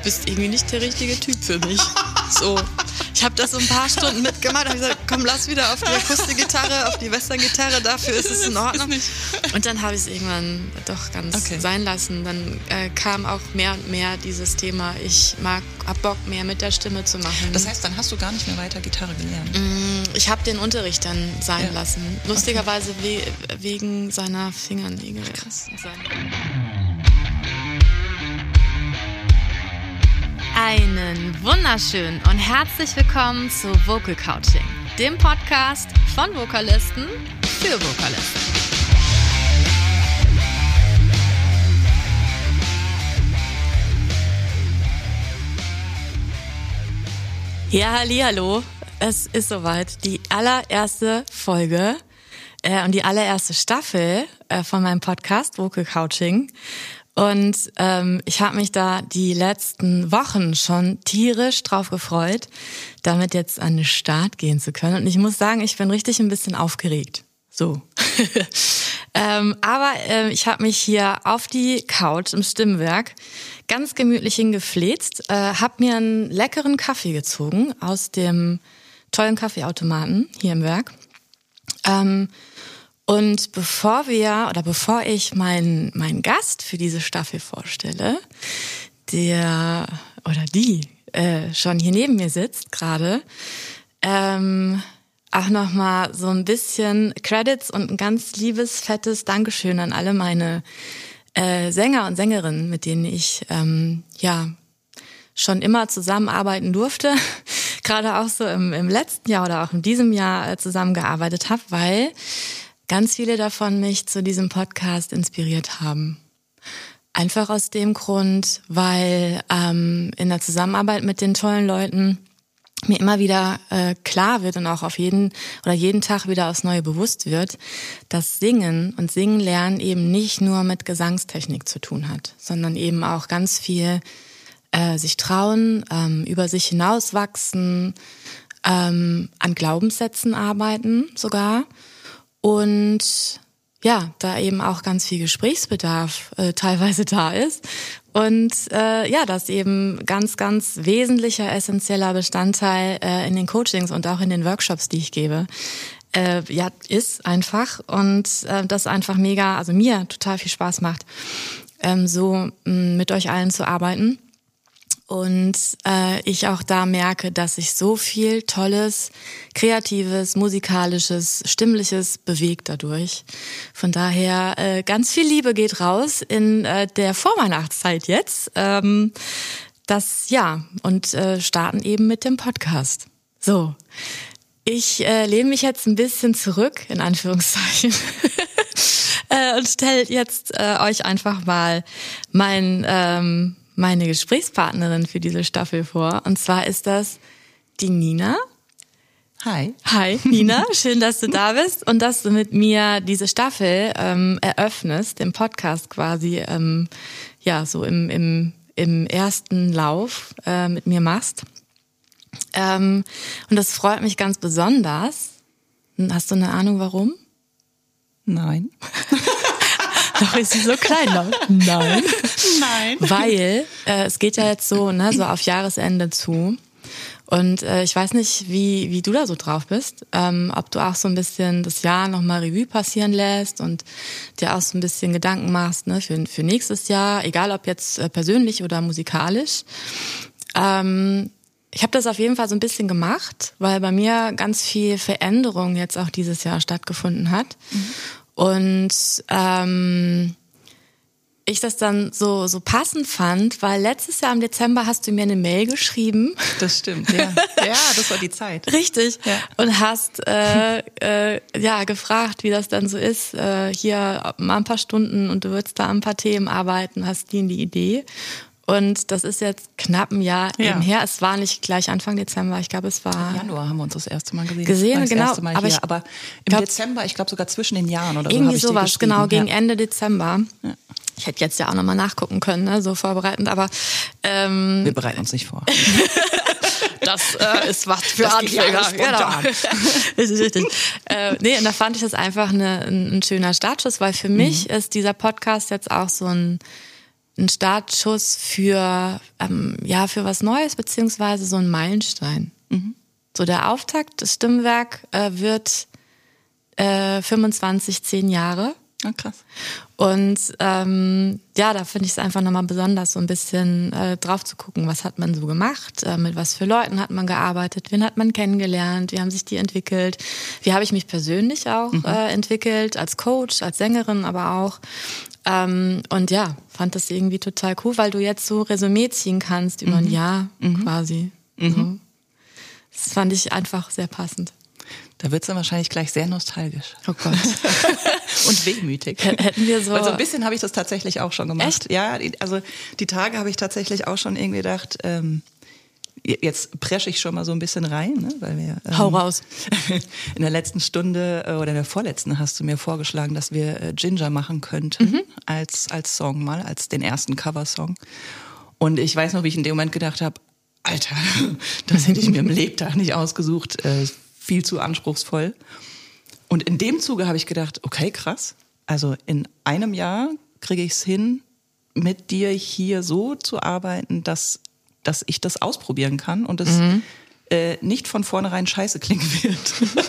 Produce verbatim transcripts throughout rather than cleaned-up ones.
bist irgendwie nicht der richtige Typ für mich. So. Ich habe das so ein paar Stunden mitgemacht, habe gesagt, komm, lass wieder auf die Akustikgitarre, auf die Western-Gitarre, dafür ist es in Ordnung. Und dann habe ich es irgendwann doch ganz okay. sein lassen. Dann äh, kam auch mehr und mehr dieses Thema, ich mag, hab Bock mehr mit der Stimme zu machen. Das heißt, dann hast du gar nicht mehr weiter Gitarre gelernt? Ich habe den Unterricht dann sein ja. lassen. Lustigerweise okay. we- wegen seiner Fingernägel. Krass. Einen wunderschönen und herzlich willkommen zu Vocal Coaching, dem Podcast von Vokalisten für Vokalisten. Ja, hallihallo. Es ist soweit. Die allererste Folge äh, und die allererste Staffel äh, von meinem Podcast Vocal Coaching. Und ähm, ich habe mich da die letzten Wochen schon tierisch drauf gefreut, damit jetzt an den Start gehen zu können. Und ich muss sagen, ich bin richtig ein bisschen aufgeregt. So. ähm, aber äh, ich habe mich hier auf die Couch im Stimmwerk ganz gemütlich hingefläzt, äh, habe mir einen leckeren Kaffee gezogen aus dem tollen Kaffeeautomaten hier im Werk. Ähm, Und bevor wir oder bevor ich meinen meinen Gast für diese Staffel vorstelle, der oder die äh, schon hier neben mir sitzt gerade, ähm, auch nochmal so ein bisschen Credits und ein ganz liebes, fettes Dankeschön an alle meine äh, Sänger und Sängerinnen, mit denen ich ähm, ja schon immer zusammenarbeiten durfte, gerade auch so im, im letzten Jahr oder auch in diesem Jahr äh, zusammengearbeitet habe, weil ganz viele davon mich zu diesem Podcast inspiriert haben. Einfach aus dem Grund, weil ähm, in der Zusammenarbeit mit den tollen Leuten mir immer wieder äh, klar wird und auch auf jeden oder jeden Tag wieder aufs Neue bewusst wird, dass Singen und Singen lernen eben nicht nur mit Gesangstechnik zu tun hat, sondern eben auch ganz viel äh, sich trauen, ähm, über sich hinauswachsen, ähm, an Glaubenssätzen arbeiten sogar. Und ja, da eben auch ganz viel Gesprächsbedarf äh, teilweise da ist. Und äh, ja, das eben ganz, ganz wesentlicher, essentieller Bestandteil äh, in den Coachings und auch in den Workshops, die ich gebe, äh, ja, ist einfach. Und äh, das einfach mega, also mir total viel Spaß macht, ähm, so mh, mit euch allen zu arbeiten. Und äh, ich auch da merke, dass sich so viel Tolles, Kreatives, Musikalisches, Stimmliches bewegt dadurch. Von daher äh, ganz viel Liebe geht raus in äh, der Vorweihnachtszeit jetzt. Ähm, das ja und äh, starten eben mit dem Podcast. So, ich äh, lehne mich jetzt ein bisschen zurück, in Anführungszeichen. äh, und stelle jetzt äh, euch einfach mal mein ähm, meine Gesprächspartnerin für diese Staffel vor. Und zwar ist das die Nina. Hi. Hi, Nina. Schön, dass du da bist und dass du mit mir diese Staffel ähm, eröffnest, den Podcast quasi, ähm, ja, so im, im, im ersten Lauf äh, mit mir machst. Ähm, und das freut mich ganz besonders. Hast du eine Ahnung, warum? Nein. Doch ist sie so klein noch. Nein. Nein. Weil äh, es geht ja jetzt so, ne, so auf Jahresende zu. Und äh, ich weiß nicht, wie wie du da so drauf bist. Ähm, ob du auch so ein bisschen das Jahr nochmal Revue passieren lässt und dir auch so ein bisschen Gedanken machst, ne, für, für nächstes Jahr, egal ob jetzt äh, persönlich oder musikalisch. Ähm, ich habe das auf jeden Fall so ein bisschen gemacht, weil bei mir ganz viel Veränderung jetzt auch dieses Jahr stattgefunden hat. Mhm. Und ähm, ich das dann so so passend fand, weil letztes Jahr im Dezember hast du mir eine Mail geschrieben. Das stimmt, ja. Ja, das war die Zeit. Richtig. Ja. Und hast äh, äh, ja gefragt, wie das dann so ist. Äh, hier mal ein paar Stunden und du würdest da an ein paar Themen arbeiten, hast die in die Idee. Und das ist jetzt knapp ein Jahr ja. eben her. Es war nicht gleich Anfang Dezember, ich glaube, es war... Im Januar haben wir uns das erste Mal gesehen. Gesehen, das genau. Erste Mal aber, hier. ich aber im glaub, Dezember, ich glaube sogar zwischen den Jahren oder so. Irgendwie ich sowas, genau, gegen ja. Ende Dezember. Ja. Ich hätte jetzt ja auch nochmal nachgucken können, ne, so vorbereitend, aber... Ähm, wir bereiten uns nicht vor. Das äh, ist was für das geht Anfänger. Ja genau. Richtig, richtig. Äh, nee, und da fand ich das einfach eine, ein, ein schöner Startschuss, weil für mich mhm. ist dieser Podcast jetzt auch so ein ein Startschuss für, ähm, ja, für was Neues, beziehungsweise so ein Meilenstein. Mhm. So der Auftakt, das Stimmwerk äh, wird äh, fünfundzwanzig, zehn Jahre. Ah, krass. Und ähm, ja, da finde ich es einfach nochmal besonders, so ein bisschen äh, drauf zu gucken, was hat man so gemacht, äh, mit was für Leuten hat man gearbeitet, wen hat man kennengelernt, wie haben sich die entwickelt, wie habe ich mich persönlich auch mhm. äh, entwickelt, als Coach, als Sängerin aber auch. Ähm, und ja, fand das irgendwie total cool, weil du jetzt so Resümee ziehen kannst über mhm. ein Jahr mhm. quasi. Mhm. So. Das fand ich einfach sehr passend. Da wird's dann wahrscheinlich gleich sehr nostalgisch. Oh Gott. Und wehmütig. Hätten wir so... Also ein bisschen habe ich das tatsächlich auch schon gemacht. Echt? Ja, also die Tage habe ich tatsächlich auch schon irgendwie gedacht, ähm, jetzt presche ich schon mal so ein bisschen rein, ne, weil wir... Ähm, Hau raus. In der letzten Stunde oder in der vorletzten hast du mir vorgeschlagen, dass wir äh, Ginger machen könnten mhm. als, als Song mal, als den ersten Coversong. Und ich weiß noch, wie ich in dem Moment gedacht habe, Alter, das hätte ich mir im Lebtag nicht ausgesucht, äh, viel zu anspruchsvoll. Und in dem Zuge habe ich gedacht, okay, krass. Also in einem Jahr kriege ich es hin, mit dir hier so zu arbeiten, dass, dass ich das ausprobieren kann und es mhm. äh, nicht von vornherein scheiße klingen wird.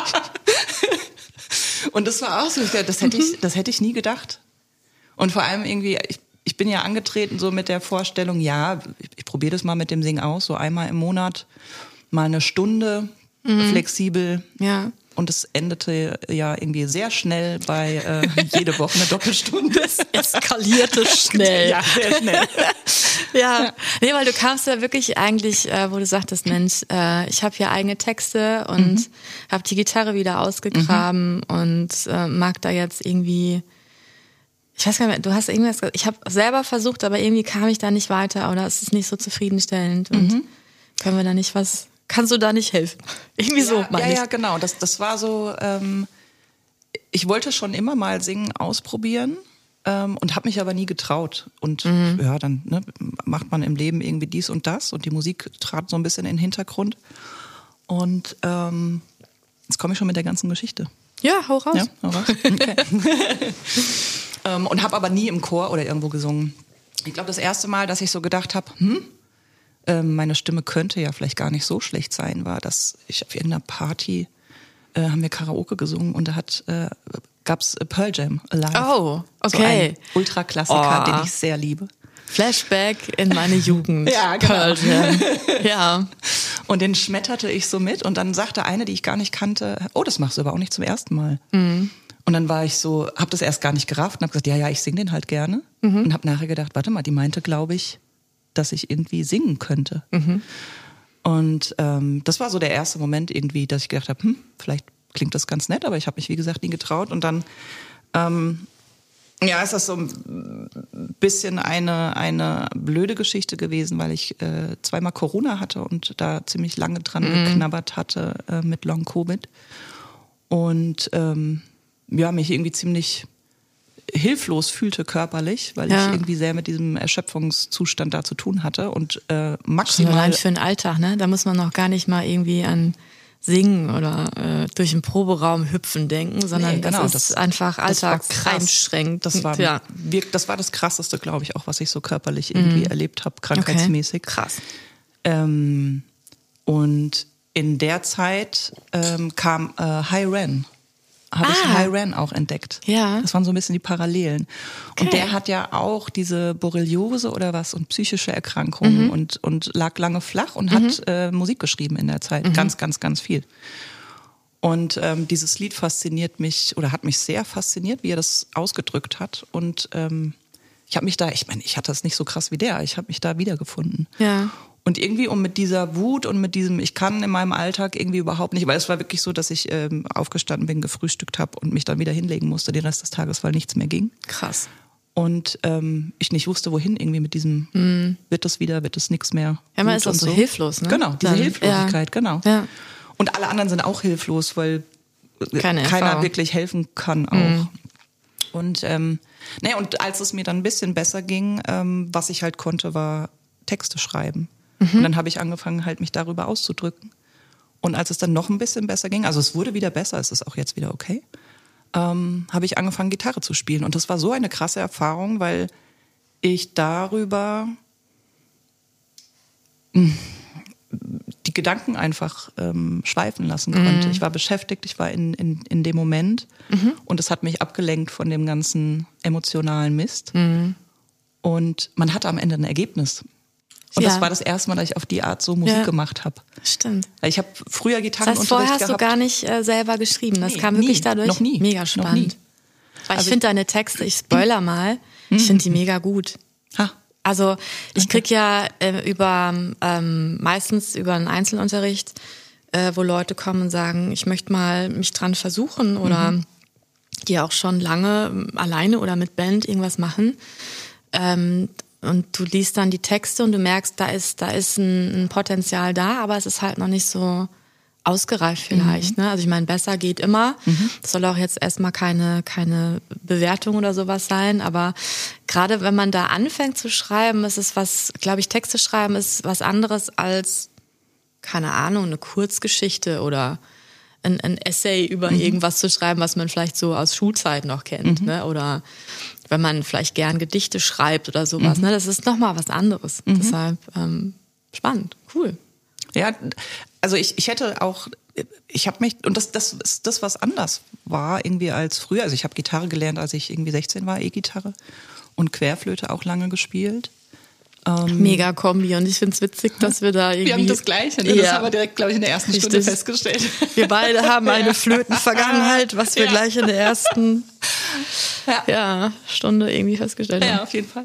Und das war auch so, das hätte ich, das hätte ich nie gedacht. Und vor allem irgendwie, ich, ich bin ja angetreten so mit der Vorstellung, ja, ich, ich probiere das mal mit dem Singen aus, so einmal im Monat, mal eine Stunde, Mhm. flexibel. Ja. Und es endete ja irgendwie sehr schnell bei äh, jede Woche eine Doppelstunde. Es eskalierte schnell. Ja, sehr schnell. ja. ja. Nee, weil du kamst ja wirklich eigentlich, äh, wo du sagtest, Mensch, äh, ich habe hier eigene Texte und mhm. habe die Gitarre wieder ausgegraben mhm. und äh, mag da jetzt irgendwie, ich weiß gar nicht mehr, du hast irgendwas gesagt, ich habe selber versucht, aber irgendwie kam ich da nicht weiter oder es ist nicht so zufriedenstellend und mhm. können wir da nicht was... Kannst du da nicht helfen? Irgendwie ja, so, meine ja, ich. Ja, genau. Das, das war so, ähm, ich wollte schon immer mal Singen ausprobieren ähm, und habe mich aber nie getraut. Und mhm. ja, dann ne, macht man im Leben irgendwie dies und das und die Musik trat so ein bisschen in den Hintergrund. Und ähm, jetzt komme ich schon mit der ganzen Geschichte. Ja, hau raus. Ja, hau raus. Okay. ähm, und habe aber nie im Chor oder irgendwo gesungen. Ich glaube, das erste Mal, dass ich so gedacht habe, hm, meine Stimme könnte ja vielleicht gar nicht so schlecht sein, war, dass ich auf irgendeiner Party äh, haben wir Karaoke gesungen und da hat äh, gab's Pearl Jam Alive. Oh, okay. So ein Ultraklassiker, oh. den ich sehr liebe. Flashback in meine Jugend. Ja, genau. Pearl Jam. Ja. Und den schmetterte ich so mit und dann sagte eine, die ich gar nicht kannte, oh, das machst du aber auch nicht zum ersten Mal. Mhm. Und dann war ich so, hab das erst gar nicht gerafft und hab gesagt, ja, ja, ich sing den halt gerne. Mhm. Und hab nachher gedacht, warte mal, die meinte, glaube ich, dass ich irgendwie singen könnte. Mhm. Und ähm, das war so der erste Moment irgendwie, dass ich gedacht habe, hm, vielleicht klingt das ganz nett, aber ich habe mich, wie gesagt, nie getraut. Und dann ähm, ja, ist das so ein bisschen eine, eine blöde Geschichte gewesen, weil ich äh, zweimal Corona hatte und da ziemlich lange dran mhm. geknabbert hatte äh, mit Long-Covid. Und ähm, ja, mich irgendwie ziemlich hilflos fühlte körperlich, weil ja. ich irgendwie sehr mit diesem Erschöpfungszustand da zu tun hatte und äh, maximal... Allein für den Alltag, ne? Da muss man noch gar nicht mal irgendwie an Singen oder äh, durch den Proberaum hüpfen denken, sondern nee, genau, das ist das, einfach alltagseinschränkend. Das war, ja. das war das Krasseste, glaube ich, auch was ich so körperlich irgendwie mhm. erlebt habe, krankheitsmäßig. Okay. Krass. Ähm, und in der Zeit ähm, kam äh, High Ren. Habe ah. ich High Ren auch entdeckt. Ja. Das waren so ein bisschen die Parallelen. Okay. Und der hat ja auch diese Borreliose oder was und psychische Erkrankungen mhm. und, und lag lange flach und mhm. hat äh, Musik geschrieben in der Zeit. Mhm. Ganz, ganz, ganz viel. Und ähm, dieses Lied fasziniert mich oder hat mich sehr fasziniert, wie er das ausgedrückt hat. Und ähm, ich habe mich da, ich meine, ich hatte das nicht so krass wie der, ich habe mich da wiedergefunden. Ja. Und irgendwie um mit dieser Wut und mit diesem, ich kann in meinem Alltag irgendwie überhaupt nicht, weil es war wirklich so, dass ich ähm, aufgestanden bin, gefrühstückt habe und mich dann wieder hinlegen musste den Rest des Tages, weil nichts mehr ging. Krass. Und ähm, ich nicht wusste, wohin irgendwie mit diesem, mm. wird das wieder, wird das nichts mehr. Ja, man ist auch so, so hilflos, ne? Genau, diese dann, Hilflosigkeit, ja. genau. Ja. Und alle anderen sind auch hilflos, weil Keine keiner Erfahrung. wirklich helfen kann auch. Mm. Und, ähm, nee, und als es mir dann ein bisschen besser ging, ähm, was ich halt konnte, war Texte schreiben. Mhm. Und dann habe ich angefangen, halt mich darüber auszudrücken. Und als es dann noch ein bisschen besser ging, also es wurde wieder besser, es ist auch jetzt wieder okay, ähm, habe ich angefangen, Gitarre zu spielen. Und das war so eine krasse Erfahrung, weil ich darüber die Gedanken einfach ähm, schweifen lassen konnte. Mhm. Ich war beschäftigt, ich war in, in, in dem Moment mhm. und es hat mich abgelenkt von dem ganzen emotionalen Mist. Mhm. Und man hatte am Ende ein Ergebnis. Und ja. das war das erste Mal, dass ich auf die Art so Musik ja. gemacht habe. Stimmt. Ich habe früher Gitarrenunterricht gehabt. Das heißt, vorher hast gehabt. du gar nicht äh, selber geschrieben. Das nee, kam wirklich nie, dadurch. Noch nie. Mega spannend. Noch nie. Weil also ich finde deine Texte, ich spoiler mal, mhm. ich finde die mega gut. Ha. Also ich krieg ja äh, über ähm, meistens über einen Einzelunterricht, äh, wo Leute kommen und sagen, ich möchte mal mich dran versuchen oder mhm. die auch schon lange alleine oder mit Band irgendwas machen. Ähm, und du liest dann die Texte und du merkst, da ist da ist ein, ein Potenzial da, aber es ist halt noch nicht so ausgereift vielleicht. Mhm. Ne? Also ich meine, besser geht immer. Mhm. Das soll auch jetzt erstmal keine keine Bewertung oder sowas sein, aber gerade wenn man da anfängt zu schreiben, ist es was, glaube ich, Texte schreiben ist was anderes als, keine Ahnung, eine Kurzgeschichte oder ein, ein Essay über mhm. irgendwas zu schreiben, was man vielleicht so aus Schulzeit noch kennt, mhm. ne? Oder wenn man vielleicht gern Gedichte schreibt oder sowas. Mhm. Ne? Das ist nochmal was anderes. Mhm. Deshalb ähm, spannend, cool. Ja, also ich, ich hätte auch, ich habe mich, und das, das ist das, was anders war irgendwie als früher. Also ich habe Gitarre gelernt, als ich irgendwie sechzehn war, E-Gitarre und Querflöte auch lange gespielt. Ähm, Mega Kombi und ich find's witzig, dass wir da irgendwie... Wir haben das Gleiche, ne? Das ja. haben wir direkt, glaube ich, in der ersten Richtig. Stunde festgestellt. Wir beide haben eine Flötenvergangenheit, was wir ja. gleich in der ersten ja. Ja, Stunde irgendwie festgestellt haben. Ja, auf jeden Fall.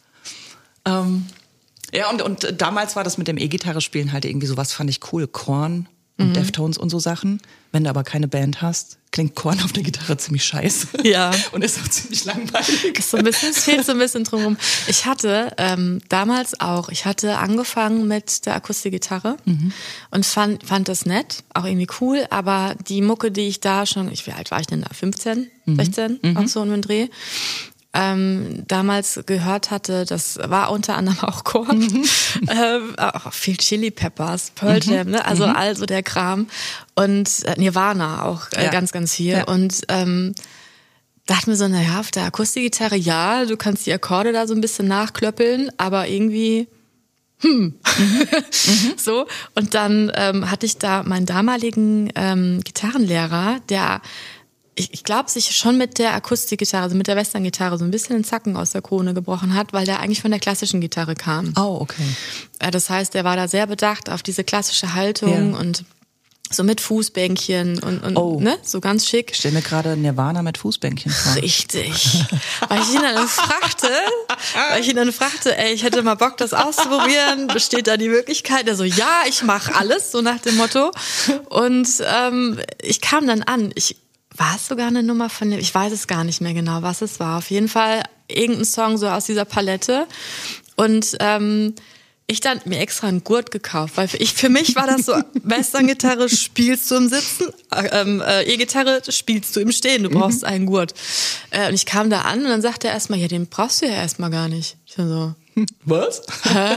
Ähm, ja, und, und damals war das mit dem E-Gitarre spielen halt irgendwie sowas, fand ich cool. Korn und mhm. Deftones und so Sachen. Wenn du aber keine Band hast, klingt Korn auf der Gitarre ziemlich scheiße. Ja. Und ist auch ziemlich langweilig. So ein bisschen, es fehlt so ein bisschen drumherum. Ich hatte ähm, damals auch, ich hatte angefangen mit der Akustikgitarre mhm. und fand, fand das nett, auch irgendwie cool, aber die Mucke, die ich da schon, ich, wie alt war ich denn da? fünfzehn, mhm. sechzehn, mhm. auch so in den Dreh. Ähm, damals gehört hatte, das war unter anderem auch Korn, mhm. ähm, auch viel Chili Peppers, Pearl Jam, ne? Also mhm. also der Kram und äh, Nirvana auch äh, ja. ganz, ganz viel ja. und ähm, dachte mir so, naja, auf der Akustikgitarre, ja, du kannst die Akkorde da so ein bisschen nachklöppeln, aber irgendwie hm. Mhm. so und dann ähm, hatte ich da meinen damaligen ähm, Gitarrenlehrer, der ich, ich glaube, sich schon mit der Akustikgitarre, also mit der Western-Gitarre so ein bisschen den Zacken aus der Krone gebrochen hat, weil der eigentlich von der klassischen Gitarre kam. Oh, okay. Das heißt, er war da sehr bedacht auf diese klassische Haltung ja. und so mit Fußbänkchen und, und oh. ne, so ganz schick. Ich stelle mir gerade Nirvana mit Fußbänkchen vor. Richtig. Weil ich ihn dann fragte, weil ich ihn dann fragte, ey, ich hätte mal Bock, das auszuprobieren. Besteht da die Möglichkeit? Er so, ja, ich mache alles, so nach dem Motto. Und ähm, ich kam dann an. Ich War es sogar eine Nummer von dem, ich weiß es gar nicht mehr genau, was es war. Auf jeden Fall irgendein Song so aus dieser Palette. Und ähm, ich dann mir extra einen Gurt gekauft, weil für, ich, für mich war das so, Western-Gitarre spielst du im Sitzen, ähm, äh, E-Gitarre spielst du im Stehen, du brauchst mhm. einen Gurt. Äh, und ich kam da an und dann sagte er erstmal, ja, den brauchst du ja erstmal gar nicht. Ich war so, was? Hä?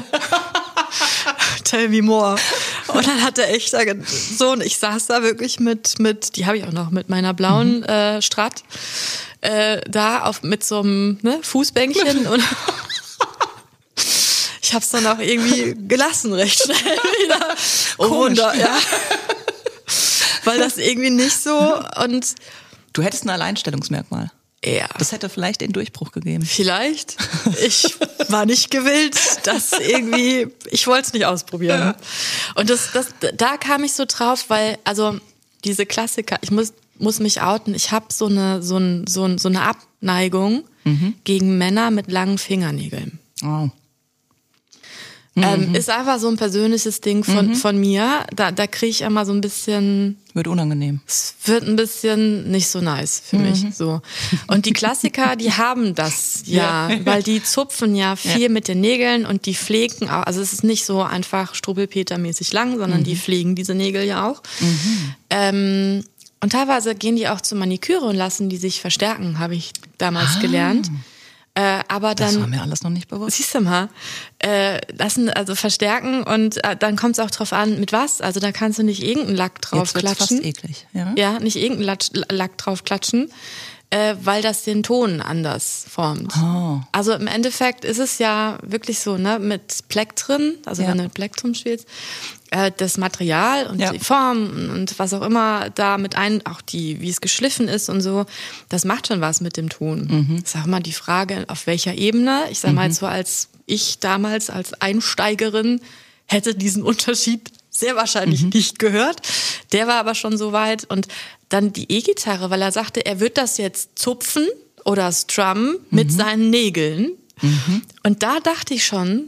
Tell me more. Und dann hat er echt so, und ich saß da wirklich mit, mit die habe ich auch noch, mit meiner blauen mhm. äh, Strat äh, da auf mit so einem ne, Fußbänkchen und ich hab's dann auch irgendwie gelassen recht schnell wieder. Oh Wunder, ja. Weil das irgendwie nicht so und du hättest ein Alleinstellungsmerkmal. Ja. Das hätte vielleicht den Durchbruch gegeben. Vielleicht. Ich war nicht gewillt, das irgendwie, ich wollte es nicht ausprobieren. Ja. Und das, das, da kam ich so drauf, weil, also diese Klassiker, ich muss, muss mich outen, ich habe so eine, so, ein, so, ein, so eine Abneigung mhm. gegen Männer mit langen Fingernägeln. Oh. Ähm, mhm. Ist einfach so ein persönliches Ding von, mhm. von mir. Da, da kriege ich immer so ein bisschen... Wird unangenehm. Es wird ein bisschen nicht so nice für mhm. mich. So. Und die Klassiker, die haben das ja, ja. weil die zupfen ja viel ja. mit den Nägeln und die pflegen auch. Also es ist nicht so einfach Strubbelpeter-mäßig lang, sondern mhm. die pflegen diese Nägel ja auch. Mhm. Ähm, und teilweise gehen die auch zur Maniküre und lassen die sich verstärken, habe ich damals ah. gelernt. Äh, aber dann, das war mir alles noch nicht bewusst. Siehst du mal, äh, lassen also verstärken und äh, dann kommt es auch drauf an, mit was. Also da kannst du nicht irgendeinen Lack drauf Jetzt klatschen. Fast eklig, ja. Ja, nicht irgendeinen Lack, Lack drauf klatschen. äh, weil das den Ton anders formt. Oh. Also im Endeffekt ist es ja wirklich so, ne, mit Plektren, also Ja. wenn du Plektrum spielst, äh, das Material und Ja. die Form und was auch immer da mit ein, auch die, wie es geschliffen ist und so, das macht schon was mit dem Ton. Mhm. Ich sag mal, die Frage, auf welcher Ebene, ich sag mal jetzt so, als ich damals als Einsteigerin hätte diesen Unterschied sehr wahrscheinlich Mhm. nicht gehört. Der war aber schon so weit. Und dann die E-Gitarre, weil er sagte, er wird das jetzt zupfen oder strummen mit Mhm. seinen Nägeln. Und da dachte ich schon,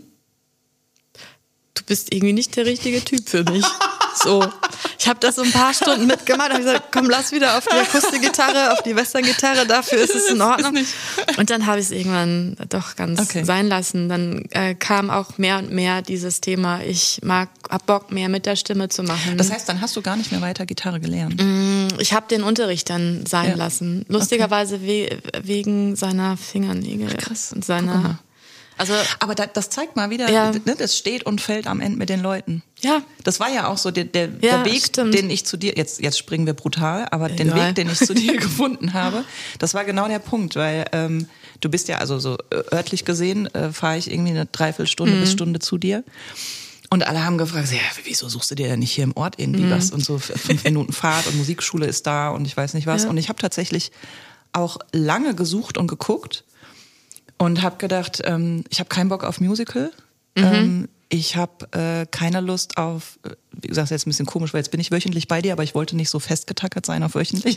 du bist irgendwie nicht der richtige Typ für mich. So. Ich habe das so ein paar Stunden mitgemacht und habe gesagt, komm, lass wieder auf die Akustikgitarre, auf die Western-Gitarre, dafür ist es in Ordnung. Und dann habe ich es irgendwann doch ganz Okay. sein lassen. Dann äh, kam auch mehr und mehr dieses Thema, ich mag, hab Bock mehr mit der Stimme zu machen. Das heißt, dann hast du gar nicht mehr weiter Gitarre gelernt. Ich habe den Unterricht dann sein Ja. lassen. Lustigerweise we wegen seiner Fingernägel. Krass. Und Guck mal. seiner. Also, Aber da, das zeigt mal wieder, Ja. ne, das steht und fällt am Ende mit den Leuten. ja. Das war ja auch so der, der, Ja, der Weg, stimmt. den ich zu dir, jetzt, jetzt springen wir brutal, aber den Egal. Weg, den ich zu dir gefunden habe, das war genau der Punkt, weil ähm, du bist ja, also so äh, örtlich gesehen, äh, fahre ich irgendwie eine Dreiviertelstunde Mhm. bis Stunde zu dir. Und alle haben gefragt, ja, wieso suchst du dir denn nicht hier im Ort irgendwie Mhm. was? Und so fünf Minuten Fahrt und Musikschule ist da und ich weiß nicht was. Ja. Und ich habe tatsächlich auch lange gesucht und geguckt und habe gedacht, ähm, ich habe keinen Bock auf Musical. Mhm. Ähm, ich habe äh, keine Lust auf, äh, wie gesagt, jetzt ein bisschen komisch, weil jetzt bin ich wöchentlich bei dir, aber ich wollte nicht so festgetackert sein auf wöchentlich.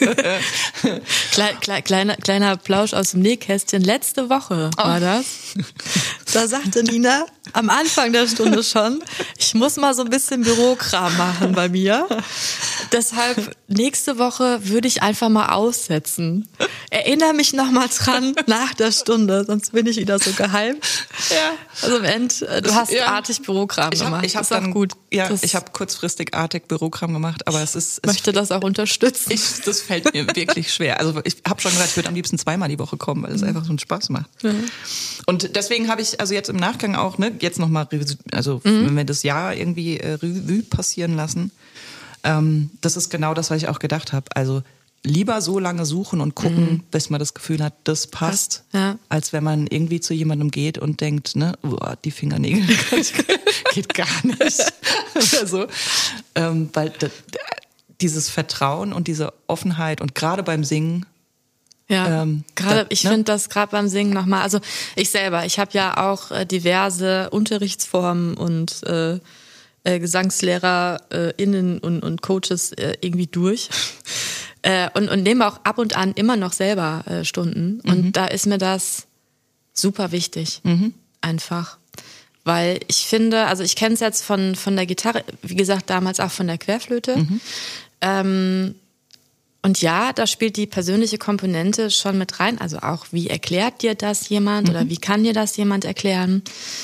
Klei klei kleiner, kleiner Plausch aus dem Nähkästchen. Letzte Woche war das. Da sagte Nina am Anfang der Stunde schon, ich muss mal so ein bisschen Bürokram machen bei mir. Deshalb nächste Woche würde ich einfach mal aussetzen. Erinnere mich noch mal dran nach der Stunde, sonst bin ich wieder so geheim. Ja. Also im End, äh, du hast Ja. artig Bürokram Ich gemacht. habe ich hab Das ist auch dann gut. Ja, Das ich habe kurzfristig artig Bürokram gemacht, aber es ist es möchte das auch unterstützen. Ich, das fällt mir wirklich schwer. Also ich habe schon gesagt, ich würde am liebsten zweimal die Woche kommen, weil es einfach so einen Spaß macht. Und deswegen habe ich also jetzt im Nachgang auch, ne, jetzt nochmal, also Mhm. wenn wir das Jahr irgendwie äh, Revue passieren lassen, ähm, das ist genau das, was ich auch gedacht habe. Also lieber so lange suchen und gucken, bis man das Gefühl hat, das passt, Passt, ja. als wenn man irgendwie zu jemandem geht und denkt, ne, boah, die Fingernägel geht gar nicht. Oder so. Ähm, weil d- d- dieses Vertrauen und diese Offenheit und gerade beim Singen, Ja, Ähm, gerade da- ich ne? finde das gerade beim Singen nochmal, also ich selber, ich habe ja auch äh, diverse Unterrichtsformen und äh, äh, GesangslehrerInnen und, und Coaches äh, irgendwie durch äh, und, und nehme auch ab und an immer noch selber äh, Stunden und da ist mir das super wichtig, einfach. Weil ich finde, also ich kenne es jetzt von, von der Gitarre, wie gesagt, damals auch von der Querflöte. Ähm, und ja, da spielt die persönliche Komponente schon mit rein. Also auch, wie erklärt dir das jemand oder wie kann dir das jemand erklären?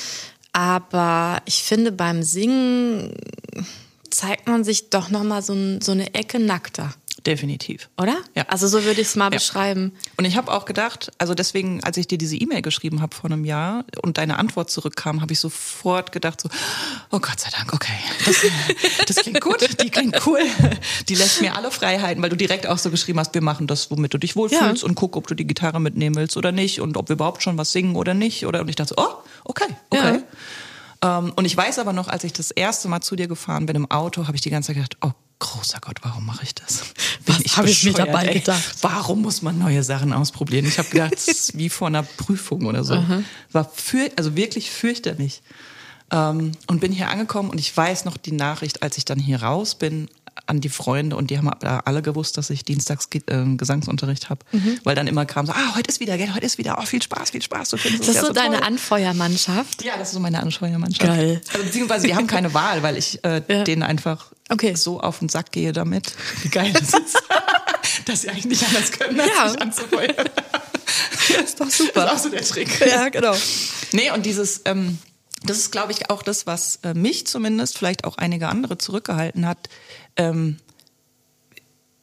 Aber ich finde, beim Singen zeigt man sich doch nochmal so, ein, so eine Ecke nackter, definitiv. oder? Ja. Also so würde ich es mal Ja. beschreiben. Und ich habe auch gedacht, also deswegen, als ich dir diese E-Mail geschrieben habe vor einem Jahr und deine Antwort zurückkam, habe ich sofort gedacht so, oh Gott sei Dank, okay, das, das klingt gut, die klingt cool, die lässt mir alle Freiheiten, weil du direkt auch so geschrieben hast, wir machen das, womit du dich wohlfühlst Ja. und guck, ob du die Gitarre mitnehmen willst oder nicht und ob wir überhaupt schon was singen oder nicht. Oder und ich dachte so, oh, okay, okay. Ähm, und ich weiß aber noch, als ich das erste Mal zu dir gefahren bin im Auto, habe ich die ganze Zeit gedacht, oh großer Gott, warum mache ich das? Bin Was habe ich mir bescheuert, dabei ey? gedacht? Warum muss man neue Sachen ausprobieren? Ich habe gedacht, das ist wie vor einer Prüfung oder so. War für, also wirklich fürchterlich. Ähm, und bin hier angekommen und ich weiß noch die Nachricht, als ich dann hier raus bin an die Freunde und die haben alle gewusst, dass ich dienstags äh, Gesangsunterricht habe, weil dann immer kam so, ah, heute ist wieder, gell, heute ist wieder, oh, viel Spaß, viel Spaß. Du findest Das ist ja so deine toll. Anfeuermannschaft. Ja, das ist so meine Anscheuermannschaft. Geil. Also, beziehungsweise die haben keine Wahl, weil ich äh, Ja. denen einfach Okay. so auf den Sack gehe damit. Wie geil das ist. Dass sie eigentlich nicht anders können, als Ja. mich anzufeuern. Das ist doch super. Das ist auch so der Trick. Ja, genau. Nee, und dieses, ähm, das ist, glaube ich, auch das, was äh, mich zumindest, vielleicht auch einige andere zurückgehalten hat. Ähm,